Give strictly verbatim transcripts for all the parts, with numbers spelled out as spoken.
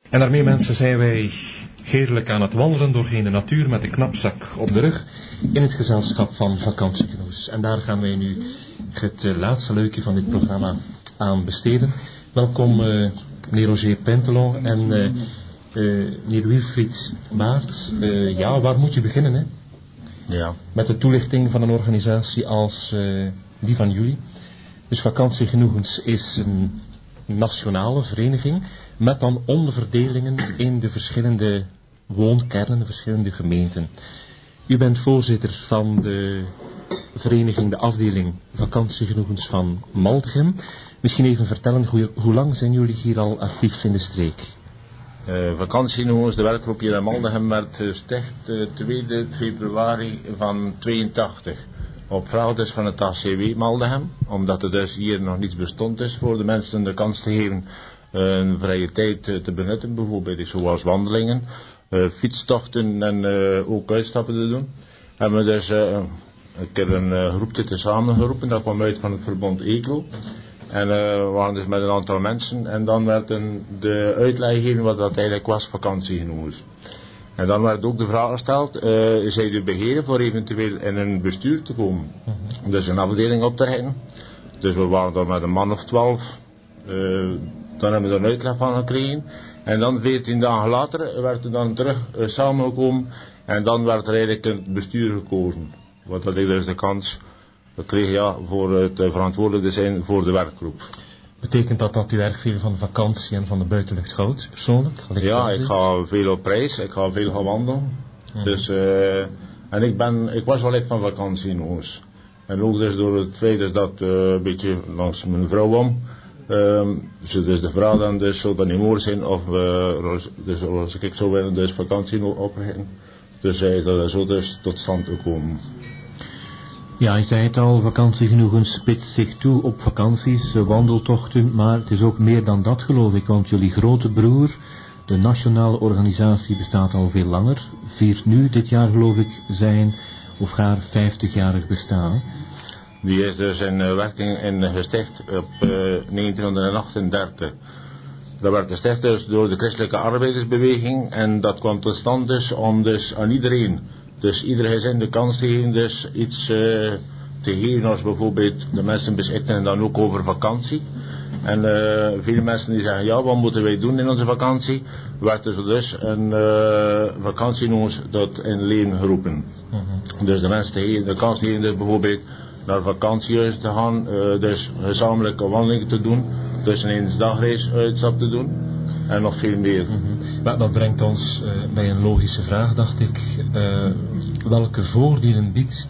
En daarmee, mensen, zijn wij heerlijk aan het wandelen doorheen de natuur met de knapzak op de rug in het gezelschap van Vakantiegenoes. En daar gaan wij nu het uh, laatste leukje van dit programma aan besteden. Welkom uh, meneer Roger Pentelon en uh, uh, meneer Wilfried Maart. Uh, ja, waar moet je beginnen, hè? Ja. Met de toelichting van een organisatie als uh, die van jullie. Dus Vakantiegenoegens is een nationale vereniging met dan onderverdelingen in de verschillende woonkernen, de verschillende gemeenten. U bent voorzitter van de vereniging, de afdeling Vakantiegenoegens van Maldegem. Misschien even vertellen, hoe, hoe lang zijn jullie hier al actief in de streek? Uh, Vakantiegenoegens, de werkgroep hier in Maldegem, werd gesticht uh, tweede februari van tweeëntachtig. Op vraag dus van het A C W Maldegem, omdat er dus hier nog niets bestond dus voor de mensen de kans te geven uh, een vrije tijd uh, te benutten, bijvoorbeeld zoals wandelingen, uh, fietstochten en uh, ook uitstappen te doen. Hebben we dus uh, een keer een uh, groepje te samengeroepen, dat kwam uit van het verbond ECLO. En uh, we waren dus met een aantal mensen en dan werd een, de uitleg gegeven wat dat eigenlijk was, Vakantiegenoegens. En dan werd ook de vraag gesteld, uh, zijn u beheerder voor eventueel in een bestuur te komen? Mm-hmm. Dus een afdeling op te richten. Dus we waren daar met een man of twaalf. Uh, dan hebben we er een uitleg van gekregen. En dan veertien dagen later werd er dan terug uh, samengekomen. En dan werd er eigenlijk het bestuur gekozen. Wat dat ik dus de kans kreeg, ja, voor het uh, verantwoordelijk te zijn voor de werkgroep. Betekent dat dat u erg veel van de vakantie en van de buitenlucht houdt, persoonlijk? Ik ja, ik ga veel op reis, ik ga veel gaan wandelen. Mm-hmm. Dus, uh, en ik ben, ik was wel echt van Vakantiegenoegens. En ook dus door het feit dus dat uh, een beetje langs mijn vrouw om. Um, ze dus de vrouw dan dus zou dat niet mooi zijn of uh, dus als ik zou willen dus vakantie oprichten. Dus zij is dat zo dus tot stand gekomen. Ja, je zei het al, Vakantiegenoegens spitst zich toe op vakanties, wandeltochten, maar het is ook meer dan dat, geloof ik, want jullie grote broer, de nationale organisatie, bestaat al veel langer, viert nu dit jaar, geloof ik, zijn of haar vijftigjarig bestaan. Die is dus in werking in gesticht op uh, negentienhonderdachtendertig. Dat werd gesticht dus door de Christelijke Arbeidersbeweging en dat kwam tot stand dus om dus aan iedereen, dus ieder gezin de kans te geven dus iets uh, te geven als bijvoorbeeld de mensen beschikken en dan ook over vakantie. En uh, veel mensen die zeggen, ja, wat moeten wij doen in onze vakantie? Werd dus, dus een uh, vakantiegenoegens dat in leen geroepen. Mm-hmm. Dus de mensen te geven, de kans te geven dus bijvoorbeeld naar vakantiehuis te gaan, uh, dus gezamenlijke wandelingen te doen, dus een eens dagreis uitstap te doen en nog veel meer. Mm-hmm. Maar dat brengt ons uh, bij een logische vraag, dacht ik. Uh, welke voordelen biedt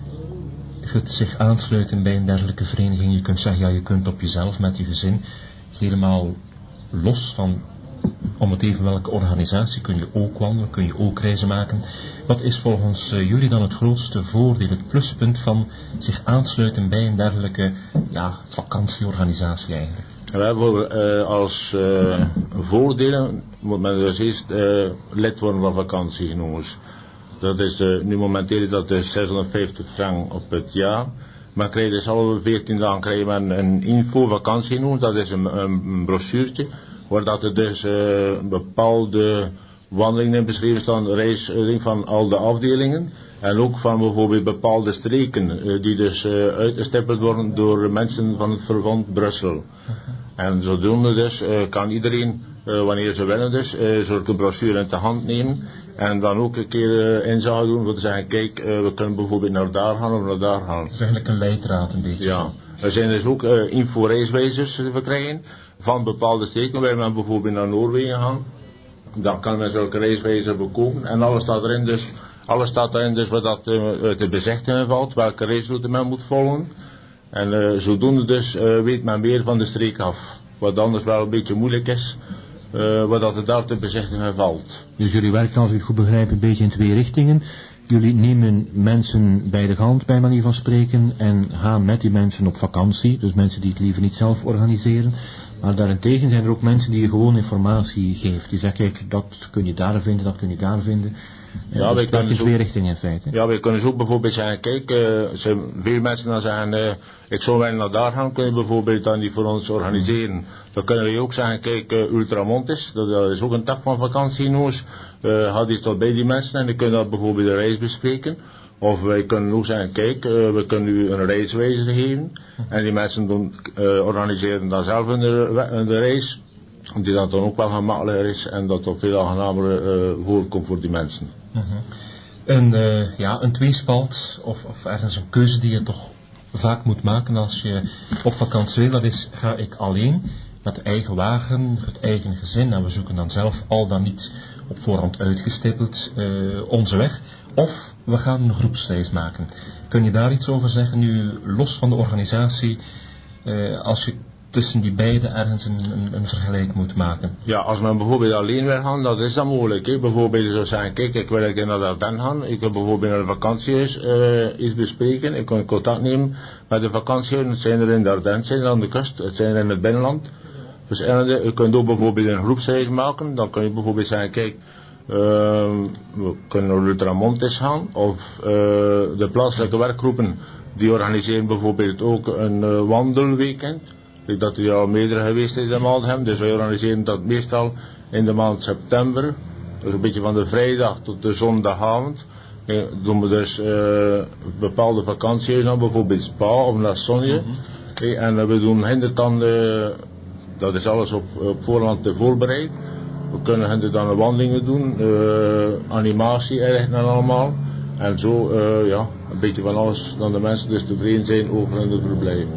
het zich aansluiten bij een dergelijke vereniging? Je kunt zeggen, ja, je kunt op jezelf met je gezin helemaal los van, om het even welke organisatie, kun je ook wandelen, kun je ook reizen maken. Wat is volgens uh, jullie dan het grootste voordeel, het pluspunt van zich aansluiten bij een dergelijke ja, vakantieorganisatie eigenlijk? We hebben uh, als uh, voordelen, moet men dus eerst uh, lid worden van Vakantiegenoegens. Dat is uh, nu momenteel dat is zeshonderdvijftig frank op het jaar. Maar krijg je dus alle veertien dagen krijg je een, een info Vakantiegenoegens, dat is een, een brochuurtje, waar dat er dus uh, bepaalde wandelingen beschreven staan, reis van al de afdelingen. En ook van bijvoorbeeld bepaalde streken, uh, die dus uh, uitgestippeld worden door mensen van het verbond Brussel. Okay. En zodoende dus uh, kan iedereen, uh, wanneer ze willen dus, uh, zo'n brochure in de hand nemen. En dan ook een keer uh, inzage doen, voor te zeggen, kijk, uh, we kunnen bijvoorbeeld naar daar gaan of naar daar gaan. Dat is eigenlijk een leidraad een beetje. Ja, er zijn dus ook uh, info-reiswijzers te verkrijgen van bepaalde streken. Wij men bijvoorbeeld naar Noorwegen gaan, dan kan men zulke reiswijzer bekomen en alles staat erin dus. Alles staat erin dus wat dat uh, uit de bezichtiging valt, welke reisroute men moet volgen. En uh, zodoende dus uh, weet men meer van de streek af. Wat anders wel een beetje moeilijk is, uh, wat dat er daar te bezichtigen valt. Dus jullie werken, als ik het goed begrijp, een beetje in twee richtingen. Jullie nemen mensen bij de hand, bij manier van spreken, en gaan met die mensen op vakantie. Dus mensen die het liever niet zelf organiseren. Maar daarentegen zijn er ook mensen die je gewoon informatie geeft. Die zeggen, kijk, dat kun je daar vinden, dat kun je daar vinden. Ja, dus dat is twee richtingen in feite. Ja, we kunnen ook bijvoorbeeld zeggen, kijk, uh, zijn veel mensen dan zeggen, uh, ik zou wel naar daar gaan, kunnen bijvoorbeeld dan die voor ons organiseren. Dan kunnen we ook zeggen, kijk, uh, Ultramontes, dat is ook een tak van vakantie in Oos, uh, had iets tot bij die mensen en die kunnen dat bijvoorbeeld de reis bespreken. Of wij kunnen ook zeggen, kijk, uh, we kunnen u een reiswijzer geven en die mensen doen, uh, organiseren dan zelf hun de, de reis, die dat dan ook wel gemakkelijker is en dat op veel aangenamer uh, voorkomt voor die mensen. Uh-huh. Een, uh, ja, een tweespalt of, of ergens een keuze die je toch vaak moet maken als je op vakantie wil, dat is, ga ik alleen met de eigen wagen, het eigen gezin en we zoeken dan zelf al dan niet op voorhand uitgestippeld uh, onze weg, of we gaan een groepsreis maken. Kun je daar iets over zeggen, nu los van de organisatie, uh, als je tussen die beide ergens een, een, een vergelijk moet maken? Ja, als men bijvoorbeeld alleen wil gaan, dat is dan mogelijk. Hè. Bijvoorbeeld zou zeggen, kijk, ik wil ik naar de Ardennen gaan, ik wil bijvoorbeeld naar de vakantiehuis uh, iets bespreken, ik kan contact nemen met de vakantiehuis, het zijn er in de Ardennen, het zijn er aan de kust, het zijn er in het binnenland. Dus je kunt ook bijvoorbeeld een groepsreis maken, dan kun je bijvoorbeeld zeggen, kijk, uh, we kunnen naar Ultramontes gaan, of uh, de plaatselijke werkgroepen, die organiseren bijvoorbeeld ook een uh, wandelweekend. Ik dat hij al meerdere geweest is in Maldegem, dus wij organiseren dat meestal in de maand september, dus een beetje van de vrijdag tot de zondagavond. En doen we dus uh, bepaalde vakanties aan, bijvoorbeeld Spa of La Sonje. Mm-hmm. En uh, we doen hen dan, uh, dat is alles op, op voorhand te voorbereid. We kunnen hen dan wandelingen doen, uh, animatie eigenlijk en allemaal. En zo, uh, ja, een beetje van alles, dan de mensen dus tevreden zijn over hun verblijf.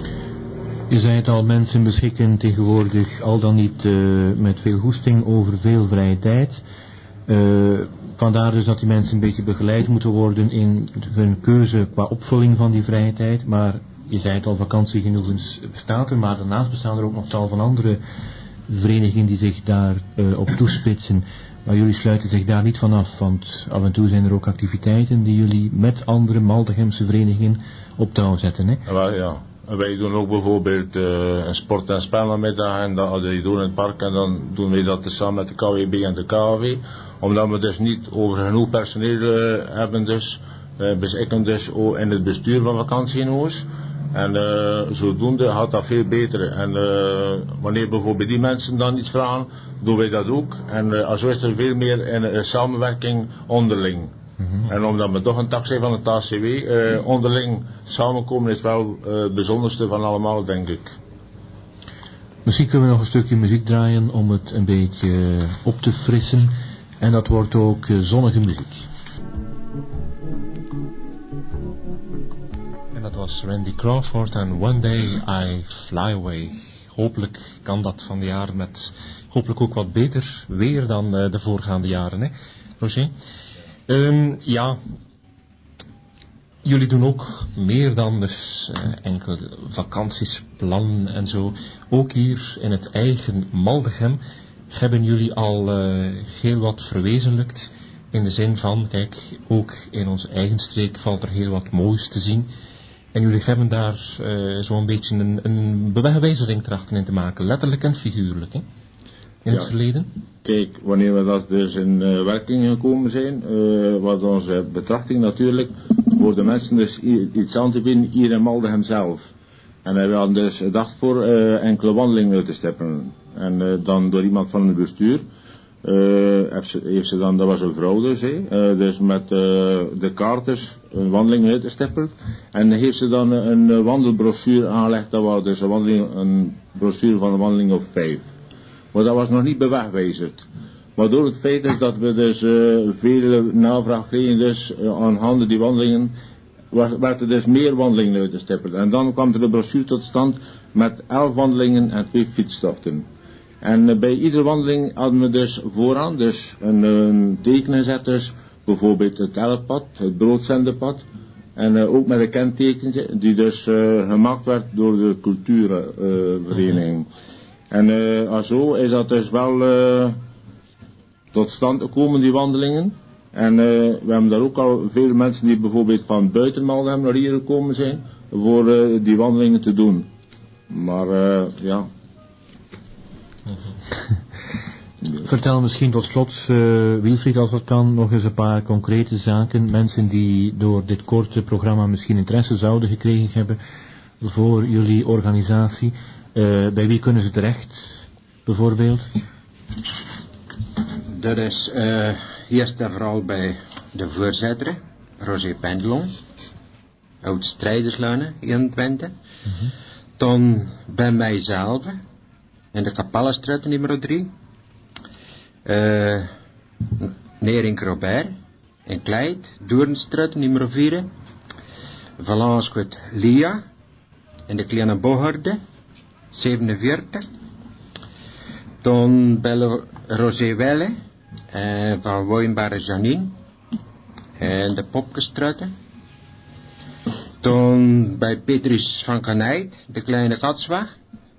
Je zei het al, mensen beschikken tegenwoordig al dan niet uh, met veel goesting over veel vrije tijd. Uh, vandaar dus dat die mensen een beetje begeleid moeten worden in hun keuze qua opvulling van die vrije tijd. Maar je zei het al, vakantiegenoegens bestaat er, maar daarnaast bestaan er ook nog tal van andere verenigingen die zich daar uh, op toespitsen. Maar jullie sluiten zich daar niet van af, want af en toe zijn er ook activiteiten die jullie met andere Maldegemse verenigingen op touw zetten, hè? Ja, ja. Wij doen ook bijvoorbeeld uh, een sport- en spelnamiddag en dat die doen in het park en dan doen wij dat samen met de K W B en de K W W. Omdat we dus niet over genoeg personeel uh, hebben dus, uh, beschikken dus ook in het bestuur van vakantienoos. En uh, zodoende gaat dat veel beter. En uh, wanneer bijvoorbeeld die mensen dan iets vragen, doen wij dat ook. En uh, zo is er veel meer in uh, samenwerking onderling. Mm-hmm. En omdat we toch een tak zijn van het A C W, uh, onderling samenkomen is wel uh, het bijzonderste van allemaal, denk ik. Misschien kunnen we nog een stukje muziek draaien om het een beetje op te frissen. En dat wordt ook uh, zonnige muziek. En dat was Randy Crawford en One Day I Fly Away. Hopelijk kan dat van de jaren met hopelijk ook wat beter weer dan uh, de voorgaande jaren, hè, Roger? Um, ja, jullie doen ook meer dan dus uh, enkel vakanties plannen en zo. Ook hier in het eigen Maldegem hebben jullie al uh, heel wat verwezenlijkt. In de zin van, kijk, ook in onze eigen streek valt er heel wat moois te zien. En jullie hebben daar uh, zo'n beetje een, een bewegwijzering trachten in te maken, letterlijk en figuurlijk, hè? In ja. het verleden? Kijk, wanneer we dat dus in uh, werking gekomen zijn, uh, was onze betrachting natuurlijk voor de mensen dus iets aan te bieden hier in Maldegem zelf. En uh, we hadden dus gedacht voor uh, enkele wandelingen uit te stippelen. En uh, dan door iemand van het bestuur, uh, heeft, ze, heeft ze dan, dat was een vrouw dus, hè, uh, dus met uh, de kaarters een wandeling uit te stippelen. En heeft ze dan een, een wandelbrochure aangelegd, dat was dus een, wandeling, een brochure van een wandeling of vijf. Maar dat was nog niet bewegwijzerd. Maar door het feit is dat we dus uh, veel navraag kregen dus uh, aan handen die wandelingen, werd er dus meer wandelingen uit te stippelen. En dan kwam er een brochure tot stand met elf wandelingen en twee fietstochten. En uh, bij iedere wandeling hadden we dus vooraan dus een, een teken gezet, dus bijvoorbeeld het elfpad, het broodzenderpad. En uh, ook met een kenteken die dus uh, gemaakt werd door de cultuurvereniging. Uh, En uh, zo is dat dus wel uh, tot stand gekomen, die wandelingen. En uh, we hebben daar ook al veel mensen die bijvoorbeeld van buiten Maldegem naar hier gekomen zijn, voor uh, die wandelingen te doen. Maar uh, ja, Mm-hmm. Vertel misschien tot slot, uh, Wilfried, als dat kan, nog eens een paar concrete zaken. Mensen die door dit korte programma misschien interesse zouden gekregen hebben voor jullie organisatie. Uh, bij wie kunnen ze terecht, bijvoorbeeld? Dat is uh, eerst en vooral bij de voorzitter, Roger Pendelon, uit Strijdersluinen in Twente. Mm-hmm. Dan bij mijzelf, in de Kapellenstraat nummer drie. Uh, Nering Robert, in Kleid, Doornstraat nummer vier. Valensquet Lia, in de Kleine Bohorde, zevenenveertig. Dan bij Roger Welle, uh, van Woonbare Janine, in de Popkestraat. Dan bij Petrus van Kanijt, de Kleine Katsweg.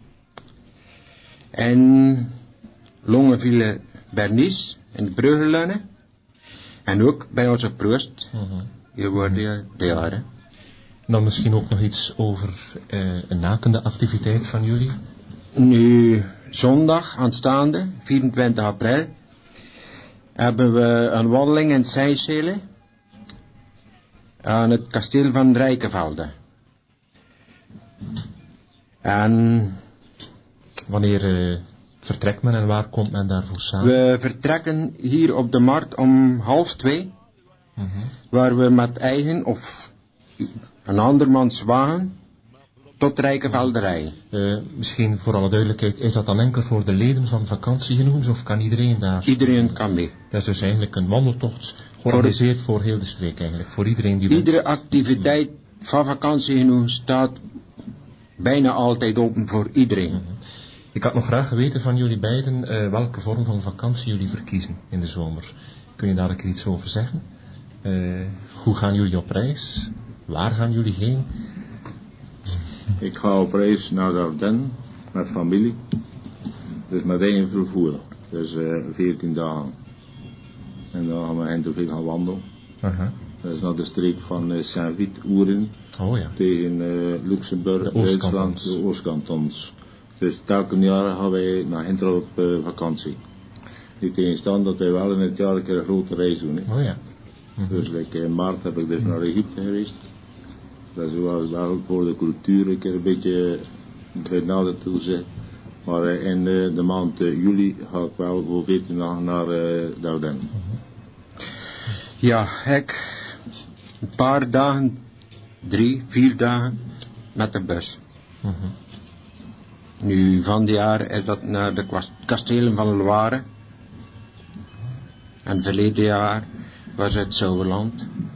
En Longeville Bernice in de Bruggeluinen. En ook bij onze proost. Uh-huh. Hier worden de jaren. Dan misschien ook nog iets over uh, een nakende activiteit van jullie? Nu, zondag aanstaande, vierentwintig april, hebben we een wandeling in Seychelles aan het kasteel van Rijkenvelde. En wanneer uh, vertrekt men en waar komt men daarvoor samen? We vertrekken hier op de markt om half twee, uh-huh. waar we met eigen of een andermans wagen tot Rijkenvelde rijden. Uh, misschien voor alle duidelijkheid, is dat dan enkel voor de leden van vakantiegenoegens of kan iedereen daar? Iedereen kan mee. Dat is dus eigenlijk een wandeltocht georganiseerd voor, voor heel de streek eigenlijk, voor iedereen die Iedere bent. activiteit van vakantiegenoegen staat bijna altijd open voor iedereen. Uh-huh. Ik had nog graag geweten van jullie beiden uh, welke vorm van vakantie jullie verkiezen in de zomer. Kun je daar een keer iets over zeggen? Uh, hoe gaan jullie op reis? Waar gaan jullie heen? Ik ga op reis naar de Ardennen met familie. Dus met één vervoer. Dus uh, veertien dagen. En dan gaan we eindelijk gaan wandelen. Uh-huh. Dat is naar de streek van uh, Saint-Vith-Oeren. Oh ja. Tegen uh, Luxemburg, Duitsland, de Oostkantons. Dus telkens jaar gaan wij naar Intra op uh, vakantie. Niet tegenstand dat wij wel in het jaar een keer een grote reis doen. Hè. Oh ja. Mm-hmm. Dus like, in maart heb ik dus naar Egypte geweest. Dat is wel, wel voor de cultuur een keer een beetje bij nader toe zijn. Maar uh, in uh, de maand uh, juli ga ik wel voor veertien dagen naar uh, de Ardennen. Mm-hmm. Ja, ik een paar dagen, drie, vier dagen met de bus. Mm-hmm. Nu, van die jaar is dat naar de kastelen van Loire. En verleden jaar was het Zouwerland.